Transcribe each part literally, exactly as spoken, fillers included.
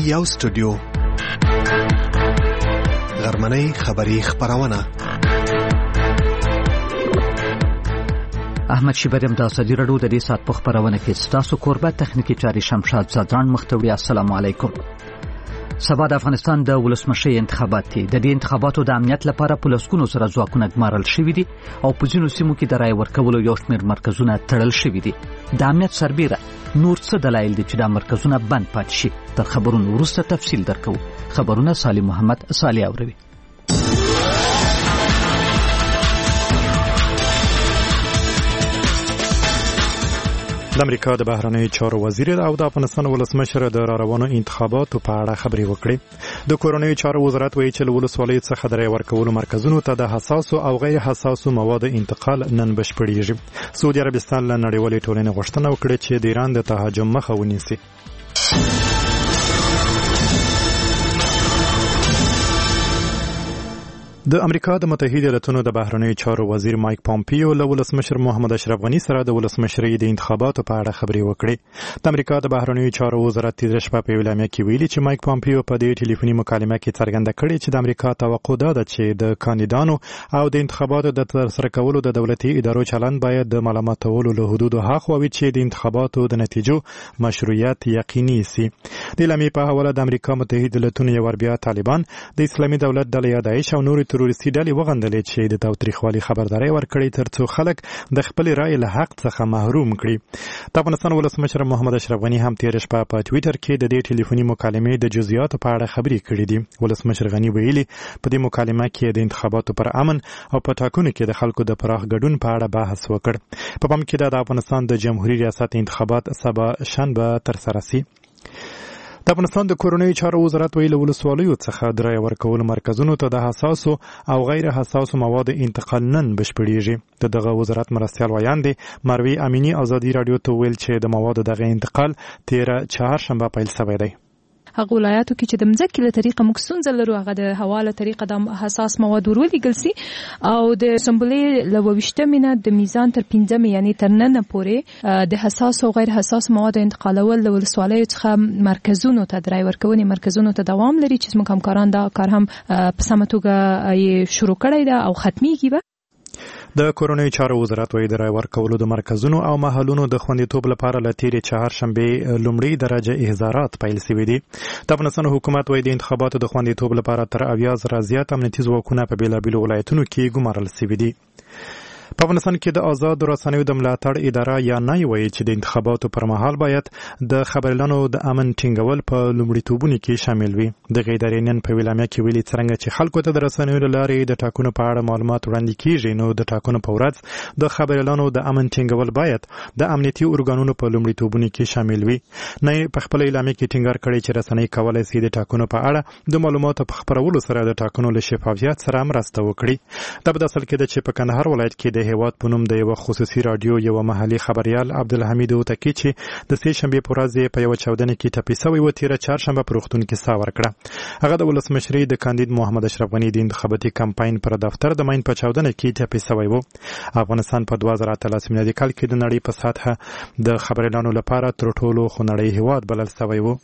یو سټوډیو غرمنۍ خبری خبرونه. احمد شیبریم د ازادي راډیو د دې سات په خبرونه کې ستاسو قربت تخنیکی چاري شمشاد زادران مختوری. السلام علیکم. سبا د افغانستان د ولسمشي انتخابات دي. د دې انتخاباتو د امنیت لپاره پولیسونو سره ځواکونه ګمارل شوي دي او په ځینو سیمو کې د رای ورکولو یو شمېر مرکزونه تړل شوي دي. د امنیت سربیره نور څه دلایل دي چې دا مرکزونه بند پاتې شي؟ تر خبرونو وروسته تفصیل درکو. خبرونه سالم محمد صالح اوروي. د امریکا د بهرنیو چارو وزیر او د افغانستان ولسمشر د راروانو انتخاباتو په اړه خبرې وکړې. د کورنیو چارو وزارت وایي چې له ولسوالیو څخه د رای ورکولو مرکزونو ته د حساسو او غیر حساسو موادو انتقال نن بشپړېږي. سعودي عربستان له نړیوالې ټولنې غوښتنه وکړه چې د ایران د تهاجم مخه ونیسي. د امریکا د متحده ایالاتونو د بهرنیو چارو وزیر مایک پامپیو له ولسمشر محمد اشرف غنی سره د ولسمشرۍ د انتخاباتو په اړه خبرې وکړې. د امریکا د بهرنیو چارو وزارت تیره شپه په اعلامیه کې ویلي چې مایک پامپیو په دې ټلیفوني مکالمه کې څرګنده کړې چې د امریکا توقع ده چې د کاندیدانو او د انتخاباتو د ترسره کولو د دولتي ادارو چلند باید د معلوماتولو له حدودو هاخوا وي چې د انتخاباتو د نتیجو مشروعیت یقیني سي. د اعلامیې په حواله د امریکا متحده ایالاتونو یو بیا طالبان د اسلامي دولت ډلې داعش او نور تروریستي ډلې وغندلې چې د تاوتریخوالي خبرداري ورکړي ترڅو خلک د خپل رائے له حق څخه محروم کړي. د افغانستان ولسمشر محمد اشرف غنی هم تیر شپه په ټوئیټر کې د دې ټلیفوني مکالمې د جزئیاتو په اړه خبرې کړې دي. ولسمشر غنی ویلي په دې مکالمه کې د انتخاباتو پر امن او په ټاکنو کې د خلکو د پراخ ګډون په اړه بحث وکړ. په پام کې د افغانستان د جمهوریت ریاست انتخابات سبا شنبه ترسره شي. د افغانستان د کورنیو چارو وزارت ویلي ولسوالیو څخه د رای ورکولو مرکزونو ته د حساسو او غیر حساسو موادو انتقال نن بشپړېږي. د دغه وزارت مرستیال ویاندې مروي امینی ازادي راډیو ته ویل چې د موادو دغه انتقال تیره چهارشنبه پیل شوی دی. هغه ولایاتو کې چې د مځکې له طریقه موږ ستونزه لرو هغه د هوا له طریقه د حساس مواد ورولېږل سي او د سمبولې له اوویشتمې نه د میزان تر پنځمې یعنې تر ننه پورې د حساس او غیر حساس موادو انتقالول د ولسوالیو څخه مرکزونو ته د رای ورکونې مرکزونو ته دوام لري چې زموږ همکاران دا کار هم په سمه توګه شروع کړی ده او ختمیږي به. د کورنیو چارو وزارت وایي د رای ورکولو د مرکزونو او محلونو د خوندیتوب لپاره له تیرې چهارشنبې لومړۍ درجه احضارات پیل شوي دي. د افغانستان حکومت وایي د انتخاباتو د خوندیتوب لپاره تر اویا زره زیات امنیتي ځواکونه په بېلابېلو ولایتونو کې ګمارل شوي دي. په افغانستان کې د آزاد رسنیو د ملاتړ اداره یا نای وایي چې د انتخاباتو پر مهال باید د خبرلانو د امن ټینګول په لومړیتوبونو کې شامل وي. د ادارې نن په اعلامیه کې ویلي څرنګه چې خلکو ته د رسنیو له لارې د ټاکنو په اړه معلومات وړاندې کیږي نو د ټاکنو په ورځ د خبرلانو د امن ټینګول باید د امنیتي ارګانونو په لومړیتوبونو کې شامل وي. نای په خپل اعلامیه کې ټینګار کړی چې رسنۍ کولای شي د ټاکنو په اړه د معلوماتو په خپرولو سره د ټاکنو له شفافیت سره مرسته وکړي. دا په اصل کې د چې په کندهار ولایت کې د هیواد په نوم د یو خصوصي رادیو یو محلي خبريال عبدالحمید اوتکی چې د سې شنبې په ورځ په یو چاودنه کې ټپي شوی و تیره چهارشنبه په روغتون کې ساه ورکړه. هغه د ولسمشرۍ د کاندید محمد اشرف غنی د انتخاباتي کمپاین پر دفتر د ماین په چاودنه کې ټپي شوی و. افغانستان په دوه زره اتلس میلادي کال کې د نړۍ په سطحه د خبريالانو لپاره تر ټولو خونړی هیواد بلل شوی و.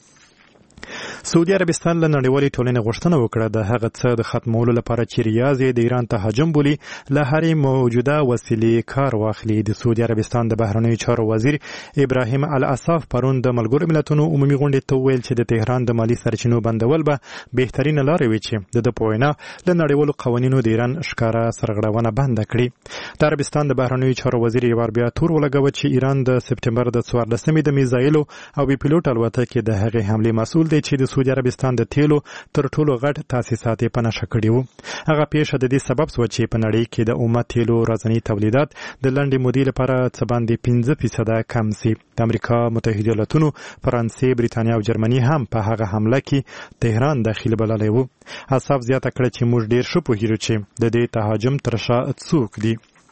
سعودي عربستان له نړیوالې ټولنې غوښتنه وکړه د هغه څه د ختمولو لپاره چې ریاض د ایران تهاجم بولي له هرې موجوده وسیلې کار واخلي. د سعودي عربستان د بهرنیو چارو وزیر ابراهیم العصاف پرون د ملګرو ملتونو عمومي غونډې ته ویل چې د تهران د مالی سرچینو بندول به بهترینه لاره وي چې د په وینا له نړیوالو قوانینو د ایران ښکاره سرغړونه بند کړي. د عربستان د بهرنیو چارو وزیر یو بیا تور ولګوه چې ایران د سپټمبر د څوارلسمې د میزایلو او بي پیلوټ الوتکې د هغې حملې مسؤل دی چې د سعودي عربستان د تیلو تر ټولو غټ تاسیسات په نښه کړي وو. هغه پیښه د دې سبب شوه چې په نړۍ کې د اومه تیلو ورځنی تولیدات د لنډې مودې لپاره څه باندې پنځه فیصده کم شي. د امریکا متحده ایالاتونو، فرانسې، بریتانیا او جرمني هم په هغه حمله کې تهران داخلي بللی وو. اصاف زیاته کړه چې موږ ډیر ښه پوهیږو چې د دې تهاجم تر شا څوک دي.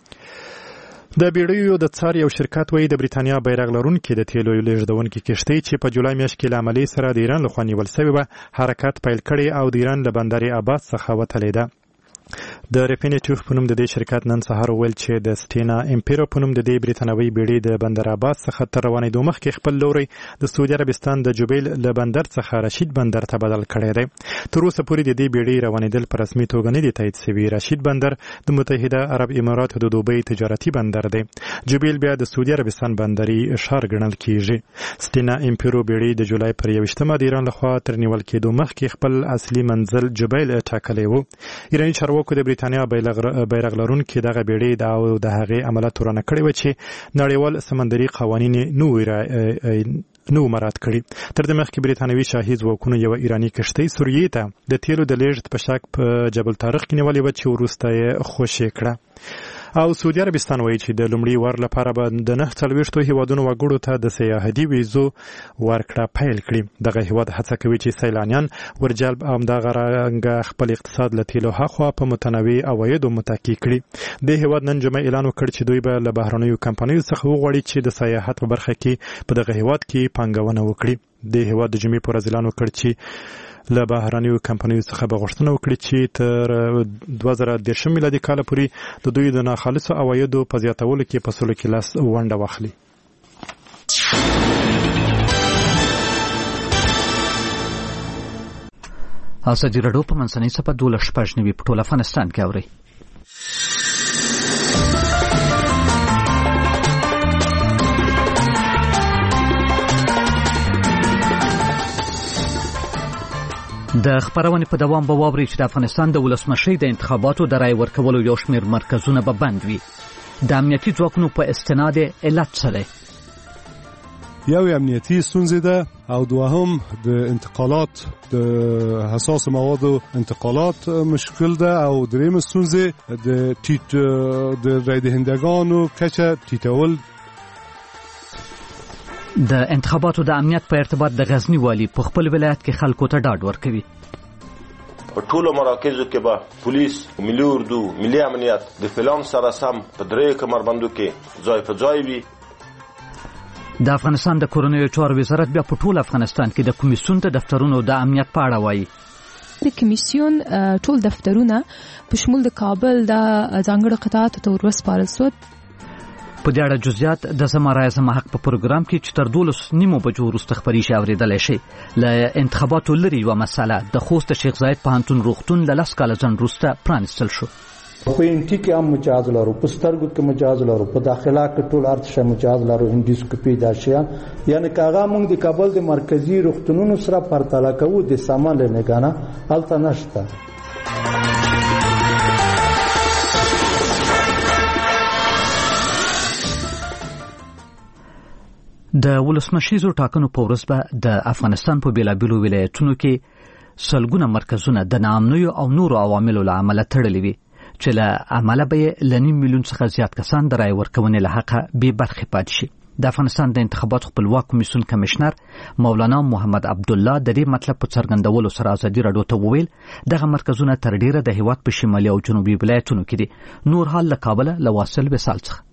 د بیړیو د څار یو شرکت وایي د بریتانیا بیرغ لرونکي د تیلو لیږدونکي کښتۍ چې په جولای میاشت کې له عملې سره د ایران لخوا نیول شوې وه حرکت پیل کړی او د ایران له بندر عباس څخه وتلې ده. د ریفینیټیو په نوم د دې شرکت نن سهار ویل چې د سټینا امپیرو په نوم د دې بریتانوي بیړۍ د بندر عباس څخه تر روانېدو مخکې خپل لوري د سعودي عربستان د جوبیل له بندر څخه رشید بندر ته بدل کړی دی. تر اوسه پورې د دې بیړۍ روانېدل په رسمي توګه نه دي تایید شوي. رشید بندر د متحده عرب اماراتو د دوبۍ تجارتي بندر دی. جوبیل بیا د سعودي عربستان بندري ښار ګڼل کیږي. سټینا امپیرو بیړۍ د جولای پر یویشتمه د ایران لخوا تر نیول کېدو مخکې خپل اصلي منزل جوبیل ټاکلی و. ایراني چارواکو د بریتانیا بیرغ لرونکي دغه بیړۍ د د هغې عملیات ورانه کړې وه چې نړیوال سمندري قوانین نو نو مراعات کړي. تر دې مخکې بریتانوي شاهي ځواکونو یوه ایراني کښتۍ سوریې ته د تیلو د لیږد په شک په جبل طارق کې نیولې وه چې وروسته یې خوشې کړه. او سعودي عربستان وایي چې د لومړي وار لپاره به د نه څلوېښتو هیوادونو وګړو ته د سیاحتي ویزو ورکړه پیل کړي. دغه هیواد هڅه کوي چې سیلانیان ورجلب او همدغه رنګه خپل اقتصاد له تیلو هاخوا په متنوع عوایدو متکي کړي. د هیواد نن جمعه اعلان وکړ چې دوی به له بهرنیو کمپنیو څخه وغواړي چې د سیاحت په برخه کې په دغه هیواد کې پانګونه وکړي. د هیواد د جمعې پر ورځ اعلان وکړ چې له بهرنیو کمپنیو څخه به غوښتنه وکړي چې تر دوه زره دېرشم میلادي کال پورې د دوی د ناخالصو عوایدو په زیاتولو کې په سلو کې لاس ونډه واخلي. ازادي راډیو په منځنۍ صفحه دولس شپږ نوي په ټول افغانستان کې اوري. د خبرونې په دوام به واوري چې د افغانستان د ولسمشۍ د انتخاباتو د رای ورکولو یو شمېر مرکزونه به بند وي. د امنیتي ځواکونو په استناد علت څه دی؟ یو امنیتي ستونزې ده او دوهم د انتقالات د حساس موادو انتقالات مشکل ده او دریم ستونزې د ټیټ د رای دهندگانو کچه ټیټول. د انتخاباتو د امنیت په ارتباط د غزنی والی په خپل ولایت کې خلکو ته ډاډ ورکوي. په ټولو مراکزو کې به پولیس، ملي اردو، ملي امنیت د پلان سره سم په درې کمربندو کې ځای په ځای وي. د افغانستان د کورنیو چارو وزارت بیا په ټول افغانستان کې د کمیسیون د دفترونو د امنیت په اړه وایي. د کمیسیون ټول دفترونه په شمول د کابل د ځانګړو قطاعاتو ته ورسپارل شول. په دې اړه جزئیات د زما رایه زما حق په پروګرام کې چې تر دولس نیمو بجو وروسته خبرې اورېدلی شي. له انتخاباتو لرې یوه مسله د خوست شیخ زاید پوهنتون روغتون له لس کاله ځنډ وروسته پرانیستل شو. په انټي کې هم مجاز لرو، په سترګو کې مجاز لرو، په داخله کې ټول ارتشه مجاز لرو، اندوسکوپي دا شیان. یعنی کاغه موږ د کابل د مرکزی روغتونونو سره پرتله کوو د سامان له نگانه هلته نشته. د ولسمشیزو ټاکنو په ورځ به د افغانستان په بیلابیلو ولایتونو کې سلګونه مرکزونه د ناامنیو او نورو عواملو له امله تړلي وي چې له امله به یې له نیم میلیون څخه زیات کسان د رای ورکونې له حقه بې برخې پاتې شي. د افغانستان د انتخاباتو خپلواک کمیسیون کمشنر مولانا محمد عبدالله د دې مطلب په څرګندولو سره ازادي راډیو ته وویل دغه مرکزونه تر ډیره د هیواد په شمالي او جنوبي ولایتونو کې دي. نور حال له کابله له واصل وصال څخه.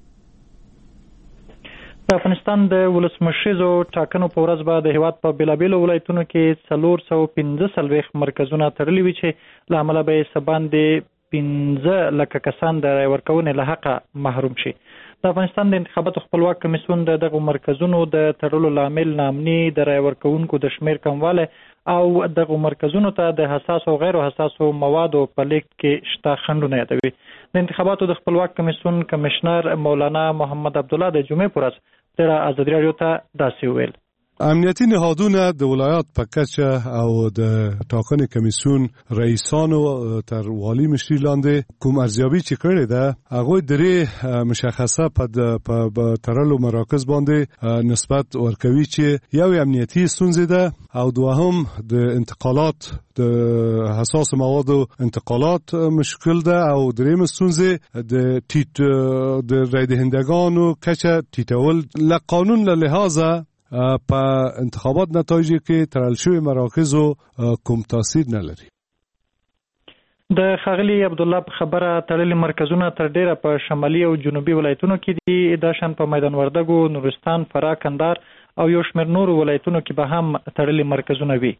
د افغانستان د ولسمشیزو ټاکنو په ورځ به د هیواد په بیلابیلو ولایتونو کې څلور سوه پنځه څلوېښت مرکزونه تړلي وي چې له امله به یې څه باندې پنځه لکه کسان د رای ورکونې له حقه محروم شي. د افغانستان د انتخاباتو خپلواک کمیسیون د دغو مرکزونو د تړلو لامل ناامني، د رای ورکوونکو د شمېر کموالی او دغو مرکزونو ته د حساسو او غیر حساسو موادو په لیږد کې شته خنډونه یادوي. د انتخاباتو د خپلواک کمیسیون کمشنر مولانا محمد عبدالله د جمعې په ورځ د ازادي راډیو ته داسې وویل: امنیتي نهادونه د ولایات په کچه او د ټاکنې کمیسیون رئیسانو تر والی مشري لاندې کوم ارزیابي چې کړې ده هغوی درې مشخصه په تړلو مراکز باندې نسبت ورکوي چې یو امنیتي ستونزې ده او دوهم د انتقالات د حساس موادو انتقالات مشکل ده او دریم ستونزې د ټیټ د رای دهندگانو کچه ټیټول. له قانون له لحاظه په انتخابات نتایج کې تړل شوی مراکزو کوم تاثیر نه لري. د ښاغلي عبدالله په خبره تړلي مرکزونه تر ډیره په شمالي او جنوبي ولایتونو کې دي. دا شان په میدان وردګو، نورستان، فراه، کندهار او یو شمېر نورو ولایتونو کې به هم تړلي مرکزونه وي.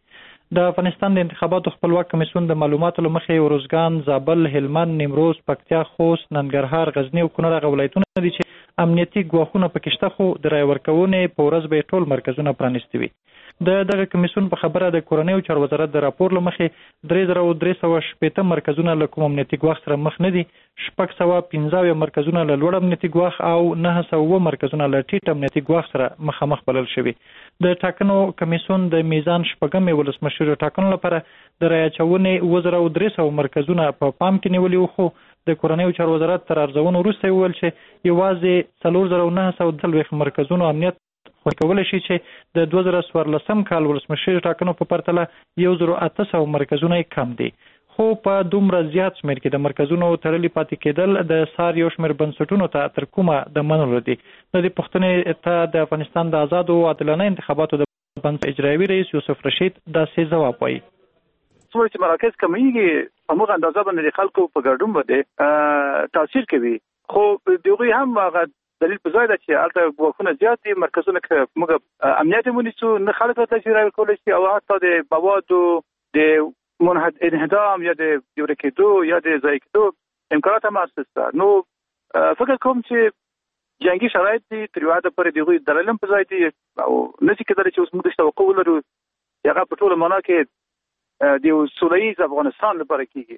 د افغانستان د انتخاباتو خپلواک کمیسیون د معلوماتو لمخې ورزګان، زابل، هلمند، نیمروز، پکتیا، خوست، ننګرهار، غزنی او کونړ هغه ولایتونه دي چې امنیتي ګواښونه پکې شته، خو د رای ورکونې په ورځ به ټول مرکزونه پرانیستي وي. د دغه کمیسیون په خبره د کورنیو چارو وزارت د راپور لمخې درې زره او درې سوه شپېته مرکزونه له کوم امنیتي ګواښ سره مخ نه دي، شپږ سوه پنځه اویا مرکزونه له لوړ امنیتي ګواښ او نهه سوه اووه مرکزونه له ټیټ امنیتي ګواښ سره مخامخ بلل شوي. د ټاکنو کمیسیون د میزان شپږمې ولسمشر ټاکنو لپاره د رای اچونې اووه زره او درې سوه مرکزونه په پام کې نیولي وو، خو د کورنیو چارو وزارت تر ارزونو وروسته وویل چې یوازې څلور زره او نهه سوه څلوېښت مرکزونو امنیت خو کولی شي چې د دوه زره څوارلسم کال ولسمشر ټاکنو په پرتله یو زره اته سوه مرکزونه کم دي. خو په دومره زیات شمېر کې د مرکزونو تړلي پاتې کېدل د سار یو شمېر بنسټونو ته تر کومه د منلو دي. د دې پوښتنې ته د افغانستان د آزادو او عادلانه انتخاباتو د بنسټ اجرایوي رئیس یوسف رشید داسې ځواب وایي. څومره چې مراکز کمیږي همغه اندازه باندې د خلکو په ګډون باندې تاثیر کوي، خو دوی هم هغه دلیل په ځای ده چې هلته ګواښونه زیات دي، مرکزونه که موږ امنیت ونیسو نه خلک ورته چې رای ورکولی شي او حتی د موادو د انهدام یا د جوړه کېدو یا د ضایع کېدو امکانات هم هسته. نو فکر کوم چې جنګي شرایط دي تر یو حده پورې د هغوی دلایل هم په ځای دي او نه شي کېدلی چې اوس موږ داسې توقع ولرو چې هغه په ټوله معنا کې د یو سوله ییز افغانستان لپاره کېږي.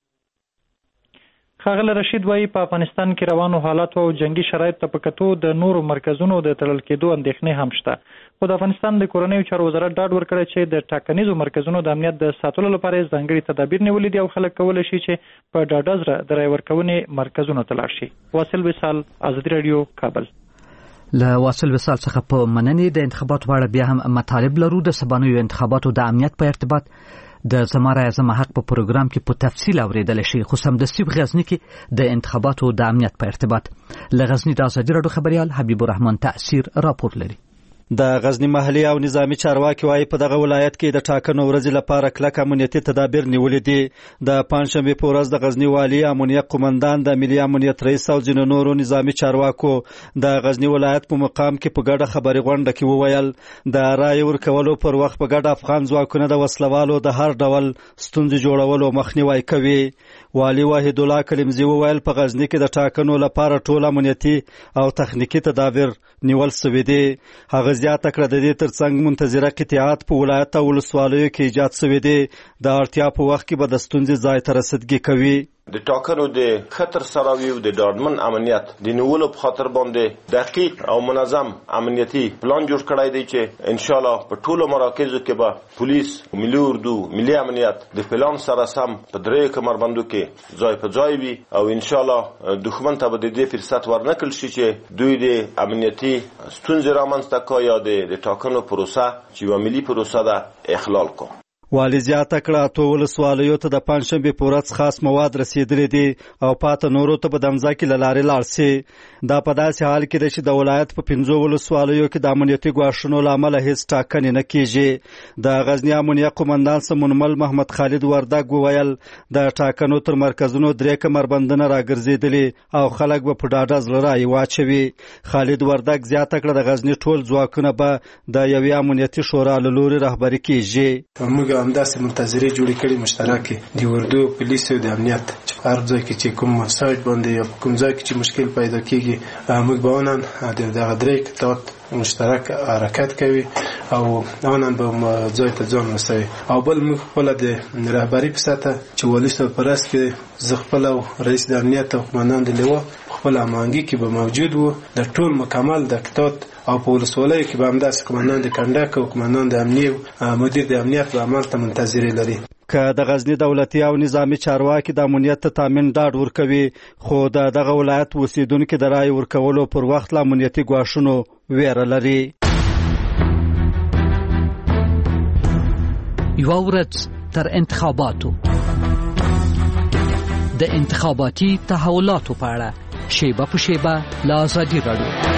ښاغلی رشید وایي په افغانستان کې روانو حالاتو او جنگي شرایطو ته په کتو د نورو مرکزونو د تړل کېدو اندېښنې هم شته، خو د افغانستان د کورنیو چارو وزارت ډاډ ورکړی چې د ټاکنیزو مرکزونو د امنیت د ساتلو لپاره یې ځانګړي تدابیر نیولي دي او خلک کولی شي چې په ډاډه زړه د رای ورکونې مرکزونو ته لاړ شي. واصل وصال، ازادي راډیو، کابل. له واصل وصال څخه په مننې د انتخاباتو په اړه بیا هم مطالب لرو. د سبانیو انتخاباتو د امنیت په ارتباط د زما رای زما حق په پروګرام کې په تفصیل اوریدل شي، خو سمدستي په غزنی کې د انتخاباتو د امنیت په ارتباط له غزنی د ازادي راډیو خبريال حبیب الرحمن تأثیر راپور لري. د غزنی محلي او نظامی چارواکي وايي په دغه ولایت کې د ټاکنو ورځې لپاره کلک امنیتي تدابیر نیولې دي. د پنځشنبه په ورځ د غزنی والي، امنیت قومندان، د ملي امنیت رئیس او ځینو نورو نظامی چارواکو د غزنی ولایت په مقام کې په ګډه خبري غونډه کې وویل د رای ورکولو پر وخت په ګډه افغان ځواکونه د وسلوالو د هر ډول ستونزې جوړولو مخنیوي کوي. والي واحد الله کلمزي وویل په غزنی کې د ټاکنو لپاره ټول امنیتي او تخنیکی تدابیر نیول شوي دي. هغه زیاته کړه د دې ترڅنګ منتظره قطعات په ولایت او ولسوالیو کې ایجاد شوي دي، د اړتیا په وخت کې به د ستونزې ځای ته رسیدګي کوي. د ټاکنو د خطر سراوي او د ډاډمن امنیت د نیولو په خاطر باندې دقیق او منظم امنیتي پلان جوړ کړی دی چې ان شاء الله په ټولو مراکزو کې به پولیس، ملي اردو، ملي امنیت د پلان سره سم په درې کمربندو کې ځای په ځای وي او ان شاء الله دښمن ته به د دې فرصت ورنکړل شي چې دوی د امنیتي ستونزې رامنځته کړي یا د ټاکنو پروسه چې یوه ملي پروسه ده اخلال کړي. والي زیاته کړه اتو ولسوالیو ته د پنځشنبې په ورځ خاص مواد رسیدلي دي او پاته نورو ته به د مځکې له لارې لاړ شي. دا په داسې حال کې ده چې د ولایت په پنځو ولسوالیو کې د امنیتي ګواښونو له امله هېڅ ټاکنې نه کېږي. د غزني امنیت قومندان سمونمل محمد خالد وردګ وویل د ټاکنو تر مرکزونو درې کمربندونه راګرځېدلي او خلک به په ډاډه زړه رایې واچوي. خالد وردګ زیاته کړه د غزني ټول ځواکونه به د یوې امنیتي شورا له لوري رهبري کېږي. همداسې منتظرې جوړې کړي مشترکې د اردو، پولیسو، د امنیت چې په هر ځای کې چې کوم سایټ باندې یا کوم ځای کې چې مشکل پیدا کېږي موږ به آنن د دغه درې قطعات مشترک حرکت کوي او آنن به ځای ته ځان رسوي. او بل موږ خپله د رهبري په سطحه چې والي صاحب په رأس کې زه خپله او رئیس د امنیت او قومندان د لوا خپل امانګي کې به موجود وو. د ټول مکمل د قطعات او په ولسوالیو کې به همداسې قومندان د کنډک او قومندان د امنیه او مدیر د امنیت به عمل ته منتظرې لري. که د غزنی دولتي او نظامی چارواکي د امنیت ته تامین ډاډ ورکوي، خو د دغه ولایت اوسیدونکي د رای ورکولو پر وخت له امنیتي ګواښونو ویره لري. یوه ورځ تر انتخاباتو د انتخاباتي تحولاتو په اړه شیبه په شیبه له ازادي راډیو.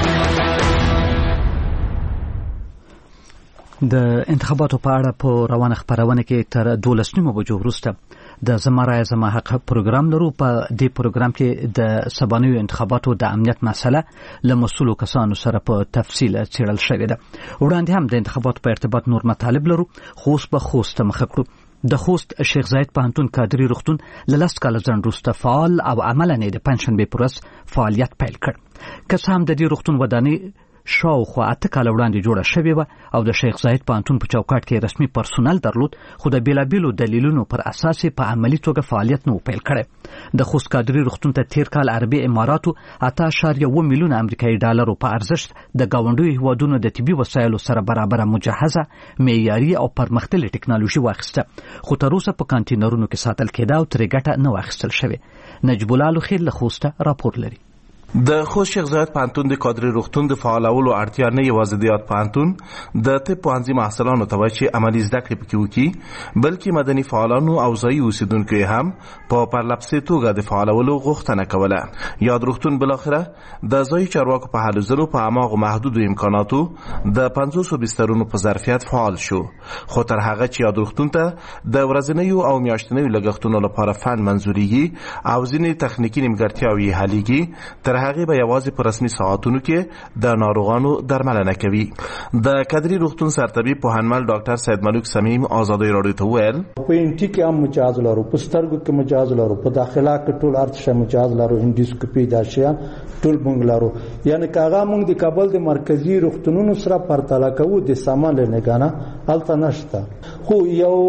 د انتخاباتو په اړه په روانه خبرونه کې تر دولس نیمو بجو وروسته د زما رایه زما حق پروګرام لرو. په دې پروګرام کې د سبانیو انتخاباتو د امنیت مسله له مسؤلو کسانو سره په تفصیل څېړل شوې ده. وړاندې هم د انتخاباتو په ارتباط نور مطالب لرو، خو اوس به خوست مخه کړو. د خوست شیخ زاید پوهنتون کادري روغتون له لس کاله ځنډ وروسته فعال او عملاً یې د پنجشنبې په ورځ فعالیت پیل کړ. که څه هم د دې روغتون ودانۍ شاوخوا اته کاله وړاندې جوړه شوې وه او د شیخ زاید پوهنتون په چوکاټ کې رسمي پرسونل درلود، خو د بېلابېلو دلیلونو پر اساس په عملي توګه فعالیت نه و پیل کړی. د خوست کادري روغتون ته تیر کال عربي اماراتو اته اعشاریه اوه میلیونه امریکایي ډالرو په ارزښت د ګاونډیو هیوادونو د طبي وسایلو سره برابره مجهزه، معیاري او پرمختللې ټکنالوژي واخیسته، خو تر اوسه په کانټینرونو کې ساتل کېده او ترې ګټه نه واخیستل شوې. نجیب الله لوخیل له خوسته راپور لري. د خوست شیخ زاید پوهنتون د کادري روغتون د فعالولو اړتیا نه یوازې د یاد پوهنتون د طب پوهنځي محصلانو ته وایي چې عملي زده کړې پکې وکړي، بلکې مدني فعالانو او ځایي اوسېدونکو یې هم په پرلپسې توګه د فعالولو غوښتنه کوله. یاد روغتون بالاخره د ځایي چارواکو په هلو ځلو په هماغو محدودو امکاناتو د پنځوسو بسترونو په ظرفیت فعال شو، خو تر هغه چې یاد روغتون ته د ورځنیو او میاشتنیو لګښتونو لپاره فند منظوریږي او ځینې تخنیکي نیمګړتیاوې حلیږي، تر هغه به یوازې په رسمي ساعتونو کې د ناروغانو درملنه کوي. د کادري روغتون سرطبیب پوهنمل ډاکټر سید ملک سمیم آزادۍ راډیو ته وویل په انټي کې هم مجاز لرو، په سترګو کې مجاز لرو، په داخله کې ټول ارتشه مجاز لرو، انډوسکوپي دا شیان ټول مونږ لرو. یعنی کاغه مونږ د کابل د مرکزی روغتونونو سره پرتله کوو د سامان لنګانه الته نشته، خو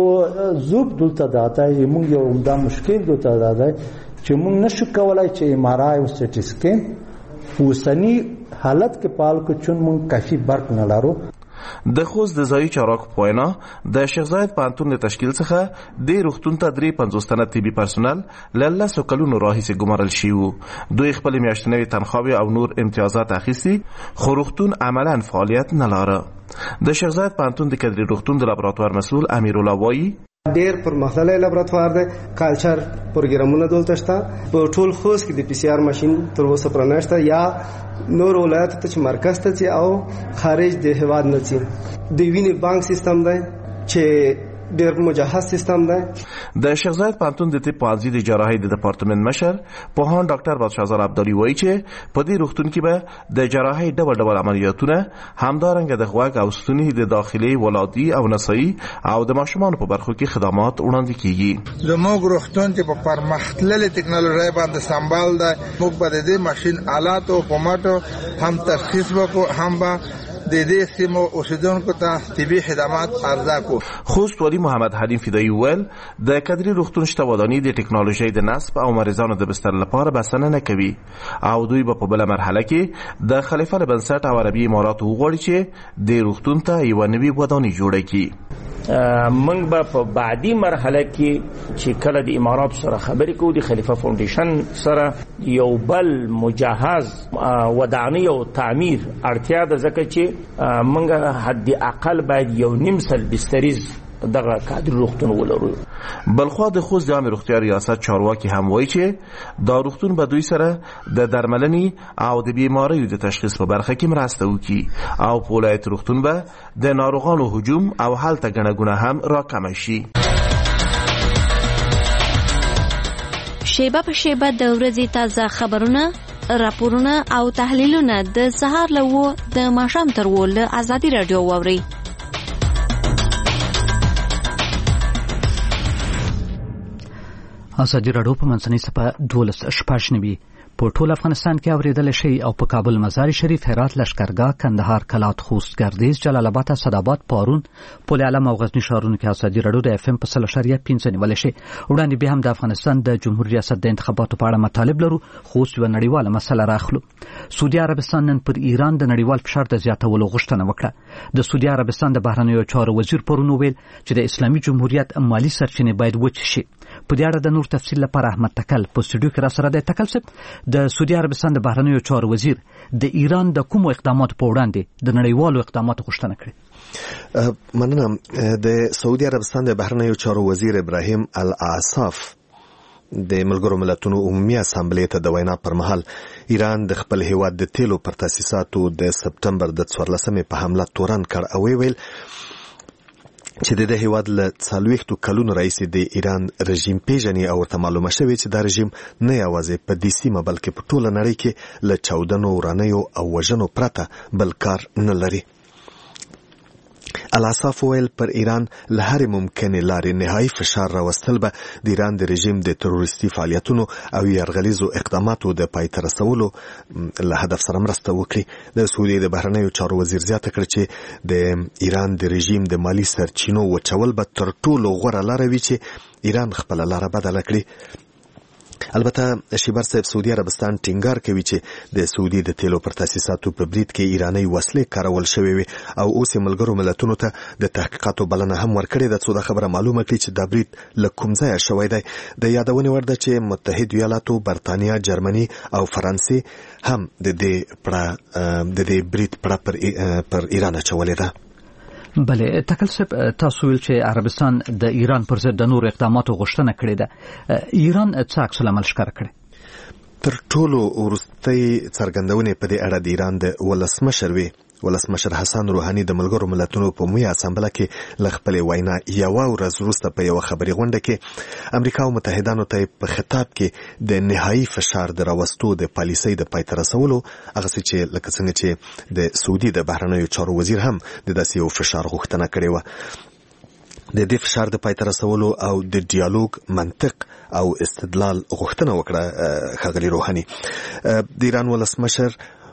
یو زوب دلته داته مونږ یو عمده مشکل دلته داده چې مونږ نشو کولای چې ایم آر آی او سی ټي سکین اوسنی حالت کې پال کو چون مونږ کافي برق نه لرو. د خوست د ځایي چارواکو په وینا د شیخ زاید پوهنتون د تشکیل څخه د روغتون ته درې پنځوس تنه طبي پرسونل له لسو کلونو راهیسې ګمارل شوي وو. دوی خپلې میاشتنۍ تنخواوې او نور امتیازات اخیستي، خو روغتون عملاً فعالیت نه لاره. د شیخ زاید پوهنتون د کادري روغتون د لابراتوار مسؤل امیرالله وایي ډېر پرمختللی لابراتوار دی، کالچر پروګرامونه دلته شته، په ټول خوست کې د پی سی آر ماشین تر اوسه پرې نشته، یا نور ولایتو ته چې مرکز ته ځي او خارج د هېواد نه ځي. د وینې بانک سیستم دی چې ډېر مجهز سیستم دی. د شیخ زاید پوهنتون د طب پوهنځي د جراحۍ د دپارتمنټ مشر پوهان ډاکټر بادشاه عبدالي وایي چې په دې روغتون کې به د جراحۍ ډول ډول عملیاتونه، همدارنګه د غوږ او ستوني د داخلي ولادي او نسایي او د ماشومانو په برخو کې خدمات وړاندې کیږي. زموږ روغتون چې په پرمختللې ټکنالوژۍ باندې سمبال دی، موږ به د دې ماشین آلاتو په مټو هم تشخیص وکړو، هم به د دې سیمو اوسیدونکو ته طبي خدمات عرضه کو. خوست ولی محمد حلیم فدایی ویل د کادري روغتون شته ودانۍ د ټکنالوژۍ د نصب او مریضانو د بستر لپاره بسنه نه کوي او دوی به په بله مرحله کې د خلیفه له بنسټ او عربي اماراتو وغواړي چې د روغتون ته یوه نوې ودانۍ جوړه کړي. منګ به په بعدي مرحله کې چې کله د امارات سره خبرې کوو د خلیفه فاونډیشن سره یو بل مجهز ودانۍ او تعمیر اړتیا ده، ځکه چې منګ حد اقل باید یو نیم سل بستریز دغه کادري روغتون ولرو. بلخوا د خوست د عامې روغتیا ریاست چارواکي هم وایي چې دا روغتون به دوی سره د درملنې او د بیماریو د تشخیص په برخه کې مرسته وکړي او په ولایت روغتون به د ناروغانو هجوم او هلته ګڼه ګوڼه هم راکمه شي. شیبه په شیبه د ورځې تازه خبرونه، راپورونه او تحلیلونه د سهار له اوه د ماښام تر اوه له ازادي راډیو واورئ. ازادي راډیو په منځنۍ صفحه دولس شپږ نوي په ټول افغانستان کې اوریدل شي او په کابل، مزار شریف، هرات، لشکرګاه، کندهار، کلات، خوست، ګردیز، جلال آباد، اسداباد، پارون، پل علم او غزنی ښارونو کې ازادي راډیو د اف ام په سل اشاریه پنځه نیول شي. وړاندې بیا هم د افغانستان د جمهوریت ریاست د انتخاباتو په اړه مطالب لرو، خو اوس یوه نړیواله مسله راخلو. سعودي عربستان نن پر ایران د نړیوال فشار د زیاتولو غوښتنه وکړه. د سعودي عربستان د بهرنیو چارو وزیر پرون وویل چې د اسلامي جمهوریت مالي سرچینې باید وچې شي. په دې اړه د نور تفصیل لپاره احمد تکل په استودیو کې را سره دی. تکل صاحب، د سعودي عربستان د بهرنیو چارو وزیر د ایران د کومو اقداماتو په وړاندې د نړیوالو اقداماتو غوښتنه کړې؟ مننه. د سعودي عربستان د بهرنیو چارو وزیر ابراهیم العصاف د ملګرو ملتونو عمومي اسامبلې ته د وینا پر مهال ایران د خپل هیواد د تیلو پر تاسیساتو د سپتمبر د څوارلسمې په حمله تورن کړ او ویل چې د دې هیواد له څلوېښتو کلونو راهیسې د ایران رژیم پیژني او ورته معلومه شوې چې دا رژیم نه یوازې په دې سیمه بلکې په ټوله نړۍ کې له چاودنو ورانیو او وژنو پرته بل کار نه لري. الاصاف ویل پر ایران له هرې ممکنې لارې نهایي فشار راوستل به د ایران د رژیم د تروریستي فعالیتونو او یرغلیزو اقداماتو د پای ته رسولو له هدف سره مرسته وکړي. د سعودي د بهرنیو چارو وزیر زیاته کړه چې د ایران د رژیم د مالی سرچینو وچول به تر ټولو غوره لاره وي چې ایران خپله لاره بدله کړي. البته شیبر صاحب سعودي عربستان ټینګار کوي چې د سعودي د تیلو پر تاسیساتو په برید کې ایرانی وسلې کارول شوې وي او اوس یې ملګرو ملتونو ته د تحقیقاتو بلنه هم ورکړې ده څو دا خبره معلومه کړي چې دا برید له کوم ځایه شوی دی. د یادونې وړ ده چې متحد ایالاتو، برتانیا، جرمني او فرانسې هم د دې پړه د دې برید پړه پر, پر ایران اچولې ده. بله تکل صاحب تاسو ویل چې عربستان د ایران پر ضد د نور اقداماتو غوښتنه کړې ده. ایران څه عکس العمل ښکاره کړی؟ تر ټولو وروستۍ څرګندونې په دې اړه د ایران د ولسمشر وی ولسمشر حسن روحاني د ملګرو ملتونو په عمومي اسامبله کې له خپلې وینا یوه ورځ وروسته په یوه خبري غونډه کې امریکا او متحدانو ته په خطاب کې د نهایي فشار د راوستو د پالیسۍ د پای ته رسولو هغسې چې لکه څنګه چې د سعودي د بهرنیو چارو وزیر هم د داسې یو فشار غوښتنه کړې وه. د دې فشار د پای ته رسولو او د ډیالوګ منطق او استدلال غوښتنه وکړه ښاغلي روحاني. د ایران ولسمشر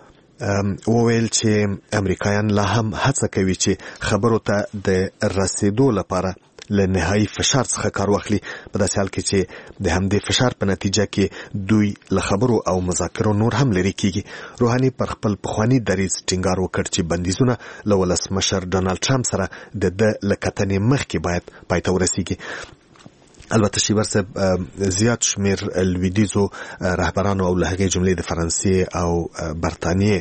وویل چې امریکایان لا هم هڅه کوي چې خبرو ته د رسیدو لپاره له نهایي فشار څخه کار واخلي، په داسې حال کې چې د همدې فشار په نتیجه کې دوی له خبرو او مذاکرو نور هم لرې کیږي. روحاني پر خپل پخواني دریځ ټینګار وکړ چې بندیزونه له ولسمشر ډونالد ټرمپ سره د ده له کتنې مخکې باید پای ته ورسیږي. البته شیبر صاحب زیات شمیر لویدیزو رهبرانو او له هغې جملې د فرانسې او برتانیې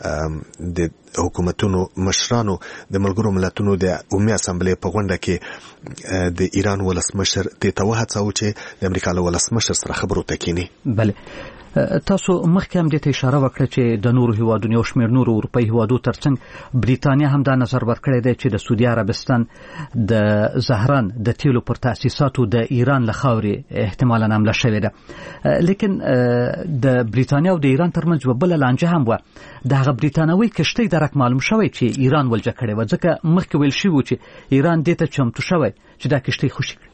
د حکومتونو مشرانو د ملګرو ملتونو د عمومي اسامبلې په غونډه کې د ایران ولسمشر دې ته وهڅاوه چې د امریکا له ولسمشر سره خبرو ته کینی. بله تاسو مخکې هم دې ته اشاره وکړه چې د نورو هیوادونو یو شمېر نورو اروپایي هیوادو ترڅنګ بریتانیا هم دا نظر ورکړی دی چې د سعودي عربستان د زهران د تیلو پر تاسیساتو د ایران له خاورې احتمالاً حمله شوې ده. لیکن د بریتانیا او د ایران ترمنځ یوه بله لانجه هم وه. د هغه بریتانوي کښتۍ درک معلوم شوی چې ایران ولجه کړې وه، ځکه مخکې ویل شوي و چې ایران دې ته چمتو شوی چې دا کښتۍ خوشي کړي.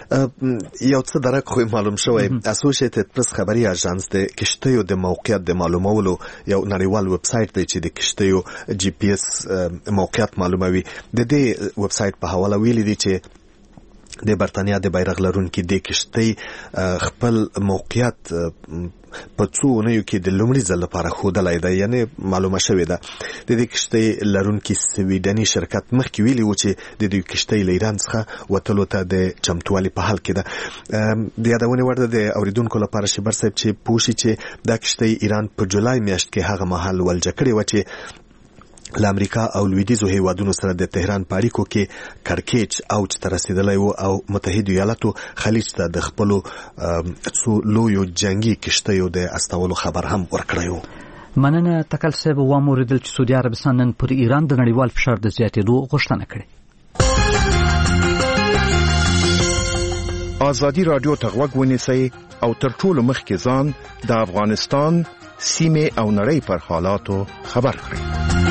یو څه درک خو معلوم شوی. اسوسییټډ پریس خبري اژانس د کښتیو د موقعیت د معلومولو یو نړیوال ویب سایټ دی چې د کښتیو جی پی اس موقعیت معلوموي. د دې ویب سایټ په حواله ویلي دي چې د برتانیا د بیرغ لرونکي د کښتۍ خپل موقعیت په څو اونیو کې د لومړي ځل لپاره ښودلی دی، یعنې معلومه شوې ده. د دې کښتۍ لرونکي سویډني شرکت مخکې ویلي و چې د دوی کښتۍ له ایران څخه وتلو ته د چمتووالي په حال کې ده. د یادونې وړ ده د اورېدونکو لپاره شیبر صاحب چې پوه شي چې دا کښتۍ ایران په جولای میاشت کې هغه مهال ولجه کړې وه چې له امریکا او لویدیځو هیوادونو سره د تهران په اړیکو کې کړکېچ اوج ته رسېدلی و او متحدو ایالاتو خلیج ته د خپلو څو لویو جنګي کښتیو د استولو خبر هم ورکړی و. مننه تکل صاحب. وامو اورېدل چې سعودي عربستان نن پر ایران د نړیوال فشار د زیاتېدو غوښتنه کړې. ازادي راډیو ته غوږ ونیسئ او تر ټولو مخکې ځان د افغانستان سیمې او نړۍ پر حالاتو خبر کړئ.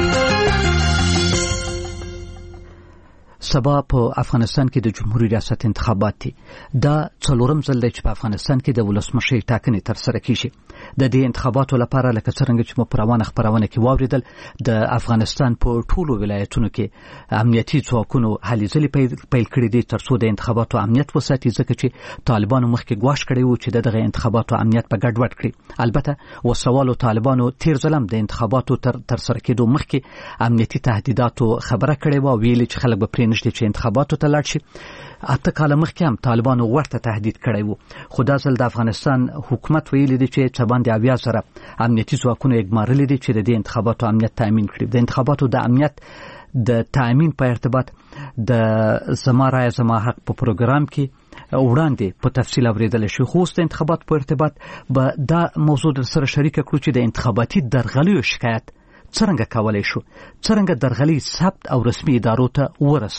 سبا په افغانستان کې د جمهوریت ریاست انتخابات دي. دا څلورم ځل دی چې په افغانستان کې د ولسمشر ټاکنې ترسره کیږي. د دې انتخاباتو لپاره لکه څرنګه چې مو په روانه خپرونه کې واوریدل، د افغانستان په ټولو ولایتونو کې امنیتي ځواکونو هلې ځلې پیل کړي دي ترڅو د انتخاباتو امنیت وساتي، ځکه چې طالبانو مخکې ګواښ کړی و چې دغه انتخاباتو امنیت په ګډوډ کړي. البته وسوالو طالبانو تیر ځل هم د انتخاباتو تر ترسره کېدو مخکې امنیتي تهدیداتو خبره کړې وه، ویلي چې خلک به پرې نشي چې انتخاباتو ته لاړ شي. اته کاله مخکې هم طالبانو ورته تهدید کړی و، خو دا ځل د افغانستان حکومت ویلي دی چې څه باندې اویا زره امنیتي ځواکونه یې ګمارلي دي چې د دې انتخاباتو امنیت تأمین کړي. د انتخاباتو د امنیت د تأمین په ارتباط د زما رایه زما حق په پروګرام کې وړاندې په تفصیل اوریدل شي، خو اوس د انتخابات په ارتباط به دا موضوع در سره شریکه کړو چې د انتخاباتي درغلیو شکایت څرنګه کولای شو، څرنګه درغلي ثبت او رسمي ادارو ته ورسو.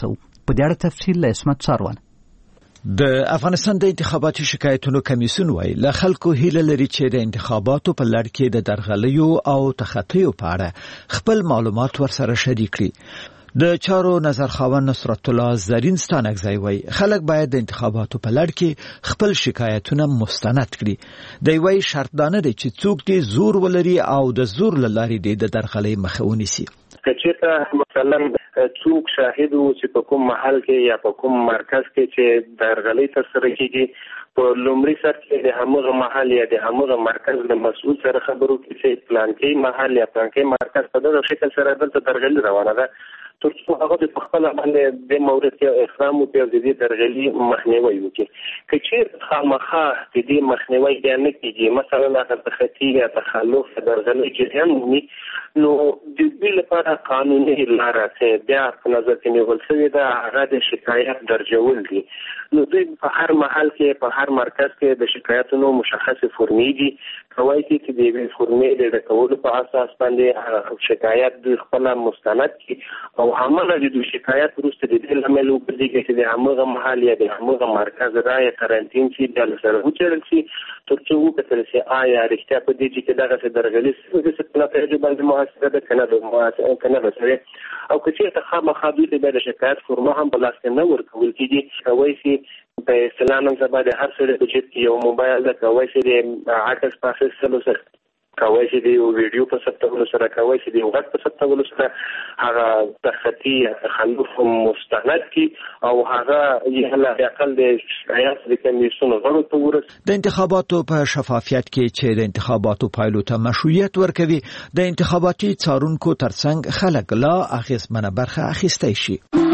په دې اړه تفصیل له اسمت څاروان. د افغانستان د انتخاباتي شکایتونو کمیسیون وایي له خلکو هیله لري چې د انتخاباتو په لړ کې د درغلیو او تخطیو په اړه خپل معلومات ورسره شریک کړي. د چارو نظر خاوند نصرت الله زرین ستانکزی وایي خلک باید د انتخاباتو په لړ کې خپل شکایتونه مستند کړي. دی وایي شرط دا نه دی چې څوک دې زور ولري او د زور له لارې دې د درغلۍ مخه ونیسي. کچېته مثلا څوک شاهد وو چې په کوم محل کې یا په کوم مرکز کې چې درغلۍ ترسره کیږي په لومړي سر کې د همغه محل یا د همغه مرکز د مسؤل سره خبرو کې چې پلانکي محل یا پلانکي مرکز په دغه شکل سره دلته درغلۍ روانه ده تر څو هغه د خپل باندې د مورد کې احرام او د دې درغلۍ مخنیوي وکړي. کچې خامخا د دې مخنیوي بیان نه کیږي مثلا هغه تخطی یا تخلف درغلۍ جریان وي نو د دې لپاره قانوني لاره چې بیا په نظر کې نیول شوې ده هغه د شکایت درجول دي. نو دوی په هر محل کې په هر مرکز کې د شکایتونو مشخص فرمې دي کوي چې د دې فرمې د کولو په اساس باندې شکایت دوی خپل مستند کی او عمله د شکایت وروسته د دې لامل وګرځي چې د هغه محل یا د هغه مرکز راي کارانتین چې د سره وچرل شي تر څو وکړل شي آیا رښتیا په دې چې دغه درغلي څه څه په تجربه باندې محاسبه ده کنه د محاسبه کنه سره او کچې ته خامخا دوی د شکایت فرما هم بلاست نه ورکول کیږي کوي چې په اسلام زبا د هر څه د چې یو موبایل د کوي چې د عکس پاسه سلو سره کوي چې د ویډیو په ثبتولو سره کوي چې د غږ په ثبتولو سره هغه تخطی خلوف مستند کی او هغه یې له اقل د شکایت د کمیسیون غړو ته ورس. د انتخاباتو په شفافیت کې چې د انتخاباتو پایلو ته مشروعیت ورکوي د انتخاباتي څارونکو ترڅنګ خلک لا اغیزمنه برخه اخیستی شي.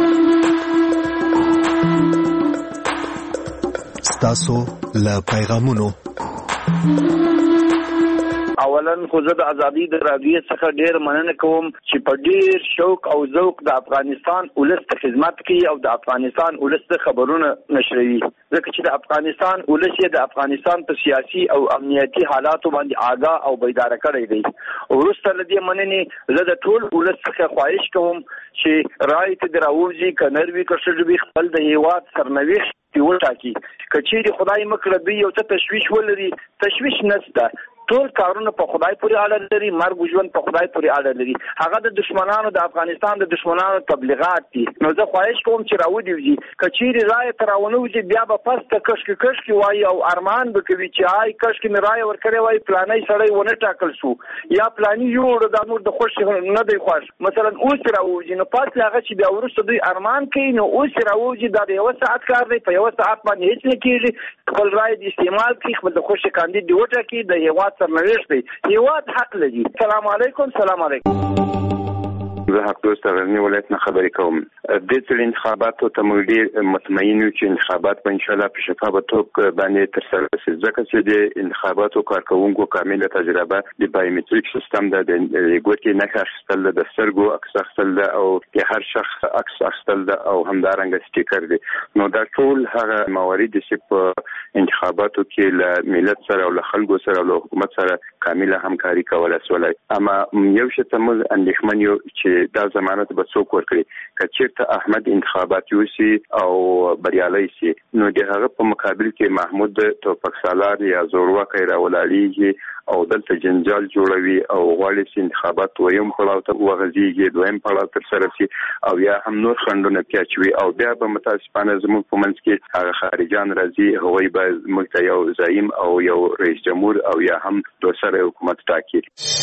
ستاسو له پیغامونو اولا خو زه د ازادي د رادیو څخه ډیر مننه کوم چې په ډیر شوق او ذوق د افغانستان ولس ته خدمت کوي او د افغانستان ولس ته خبرونه نشروي ځکه چې د افغانستان ولس د افغانستان په سیاسي او امنیتي حالاتو باندې آگاه او بیدار کړی دی. ورسته لدی مننه زه د ټول ولس څخه خواهش کوم چې رای ته دراوځي کنروي کښړوي خپل د هیواد سرنوشت وټاکي. کچېری خدای مکړه دی یو څه تشویش ولري تشویش نشته ټول کارونه په خدای پورې اړه لري مرګ ژوند په خدای پورې اړه لري هغه د دشمنانو د افغانستان د دشمنانو تبلیغات دي. نو زه خواهش کوم چې راوډیږي کچېری رای تراونوږي بیا به پسته کشک کشک وای او ارمان وکوي چې آی کشک می رای ورکړی وای پلانای سړی ونه ټاکل شو یا پلاني یو د نور د خوش نه دی خوش مثلا اوس راوځي نو پات هغه چې بیا ورسته دوی ارمان کوي نو اوس راوځي د یو ساعت کار دی په یو ساعت باندې هیڅ نه کیږي خپل رای د استعمال کوي خپل د خوش کاندید دی وټاکي د هیواد سرنوشت دی هیواد حق لري. سلام علیکم. سلام علیکم. زه حق دوست غزنی ولایت نه خبرې کوم. د دې انتخاباتو ته موږ ډېر مطمئن یو چې انتخابات په ان شاء الله په شفافه توګه باندې ترسره شي ځکه چې د انتخاباتو کارکونکو کامله تجربه د بایومټریک سیستم د ګوتې نه اخیستل د سترګو عکس اخیستل او د هر شخص عکس اخیستل او همدارنګه سټیکر دی. نو دا ټول هغه موارد چې په انتخاباتو کې له ملت سره او له خلکو سره او له حکومت سره کامله همکاري کولای سولای. اما یو څه ته موږ اندېښمن یو چې دا ضمانت به څوک ورکړي که چېرته احمد انتخابات یوسي او بریالی سي نو د هغه په مقابل کې محمود توپک سالار یا زورواکي راولاړیږي او دلته جنجال جوړوي او غواړي چې انتخابات ویم پړاو ته وغځيږي دویم پړاو تر سره سي او یا هم نور خندونه پیاچوي او بیا به متاسفانه زموږ په منځ کې هغه خارجان راځي هغوی به موږ ته یو زعیم او یو رئیس جمهور او یا هم دوسره حکومت ټاکي.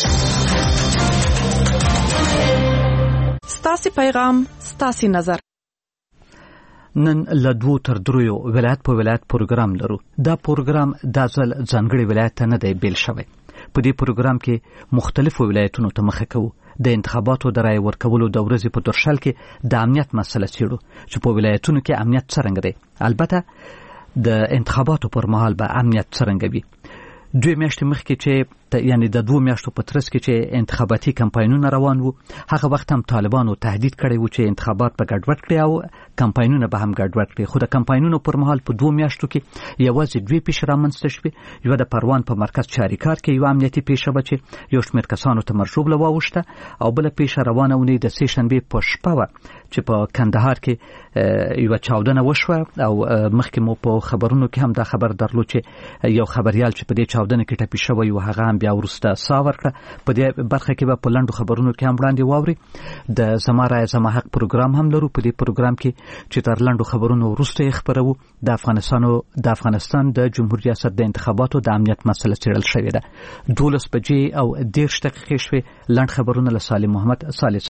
ستاسي پیغام ستاسي نظر. نن له دوو تر دریو ولایت په ولایت پروګرام لرو. دا پروګرام د ځل ځانګړي ولایت نه دی بیل شوی. په دې پروګرام کې مختلفو ولایتونو ته مخه کوو. د انتخاباتو د رای ورکولو د ورځې په درشل کې د امنیت مسله څیړو چې په ولایتونو کې امنیت څرنګه دی. البته د انتخاباتو پر مهال به امنیت څرنګه وي. دوی میاشتې مخکې چې یعنی د دوه میاشتو په ترڅ کې چې انتخاباتي کمپاینونه روان وو هغه وخت هم طالبانو تهدید کړی و چې انتخابات به ګډوډ کړي او کمپاینونه به هم ګډوډ کړي خو د کمپاینونو پر مهال په دوه میاشتو کې یوازې دوه پیښې رامنځته شوې یو د پروان په مرکز چاریکار کې یو امنیتي پیښه و چې یو شمېر کسانو ته مرشوب لواوښته او بل پیښه روانه ونی د سه شنبه په شپه و چې په کندهار کې یو چاودنه وشوه او مخکې مو په خبرونو کې هم دا خبر درلود چې یو خبريال چې په دې چاودنه کې ټپي شوی و هغه هم بیا ورسته سا ورکړه په دې برخه کې به په لنډو خبرونو کې هم وړاندې واوري د زما رای زما حق پروګرام هم لرو په دې پروګرام کې چې تر لنډو خبرونو وروسته یې خبرو د افغانستان د افغانستان د جمهوریت ریاست د انتخاباتو د امنیت مسله څېړل شوې ده دولس بجې او دېرش دقیقې شوې لنډ خبرونه له سالم محمد صالح